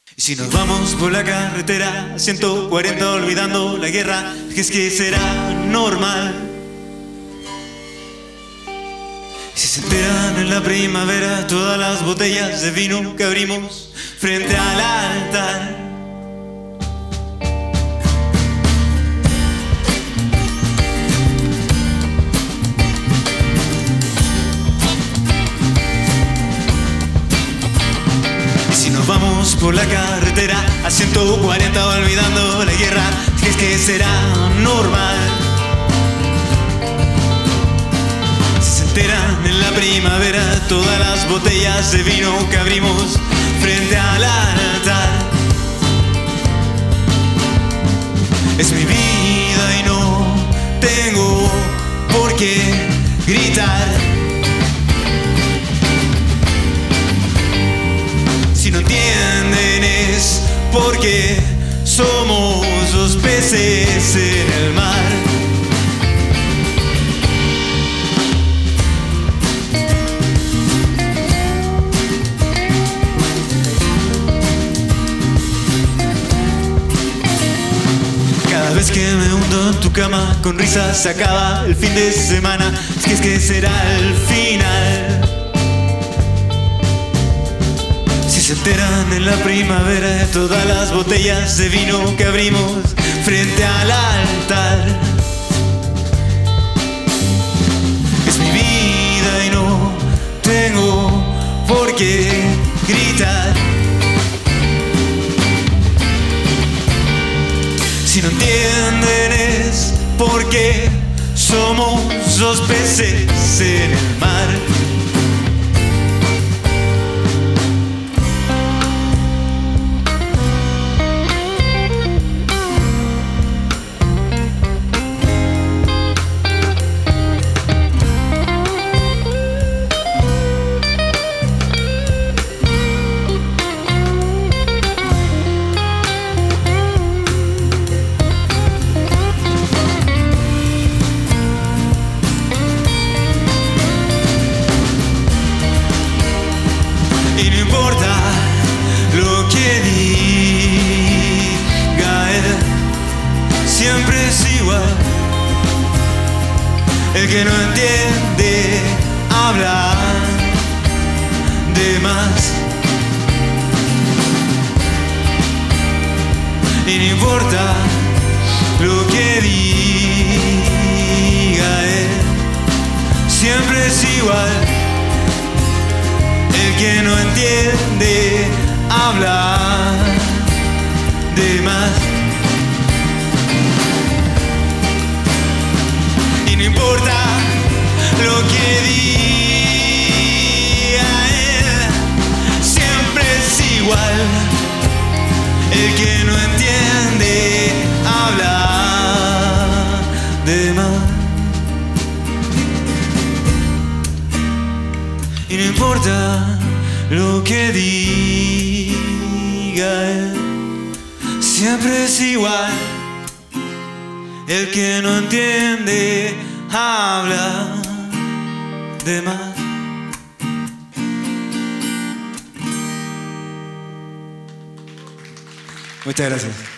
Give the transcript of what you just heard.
Y si nos vamos por la carretera a 140 olvidando la guerra, es que será normal. Y si se enteran en la primavera todas las botellas de vino que abrimos frente al altar. Vamos por la carretera a 140 olvidando la guerra, es que será normal. Si se enteran en la primavera todas las botellas de vino que abrimos frente al altar. Es mi vida y no tengo por qué gritar. Si no entienden es porque somos los peces en el mar. Cada vez que me hundo en tu cama con risas se acaba el fin de semana. Es que será el final. Se enteran en la primavera de todas las botellas de vino que abrimos frente al altar. Es mi vida y no tengo por qué gritar. Si no entienden es porque somos los peces en el mar. Y no importa lo que diga él, siempre es igual. El que no entiende habla de más. Y no importa lo que diga él, siempre es igual. El que no entiende habla de más. Y no importa lo que diga él, siempre es igual. El que no entiende habla de más. Y no importa lo que diga él, siempre es igual. El que no entiende habla de más. Muchas gracias.